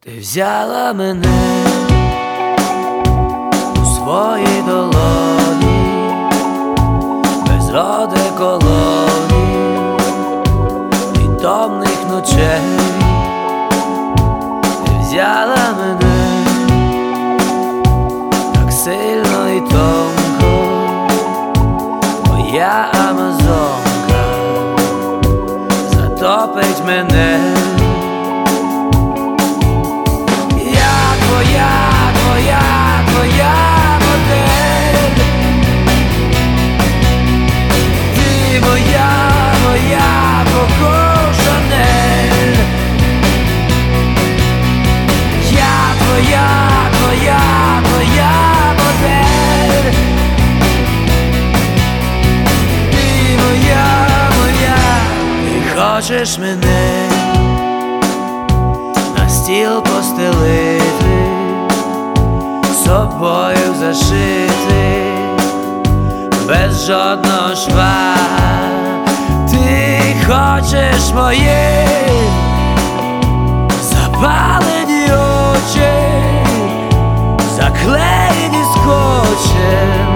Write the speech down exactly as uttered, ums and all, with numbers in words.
Ти взяла мене у свої долоні, без одеколонів і томних ночей. Ти взяла мене так сильно і тонко, моя амазонка затопить мене. Твоя, твоя, твоя модель, ти моя, моя Коко Шанель. Я твоя, твоя, твоя модель, ти моя, моя. Ти хочеш мене на стіл постелити, собою зашити, без жодного шва. Ти хочеш мої запалені очі, заклеєні скотчем.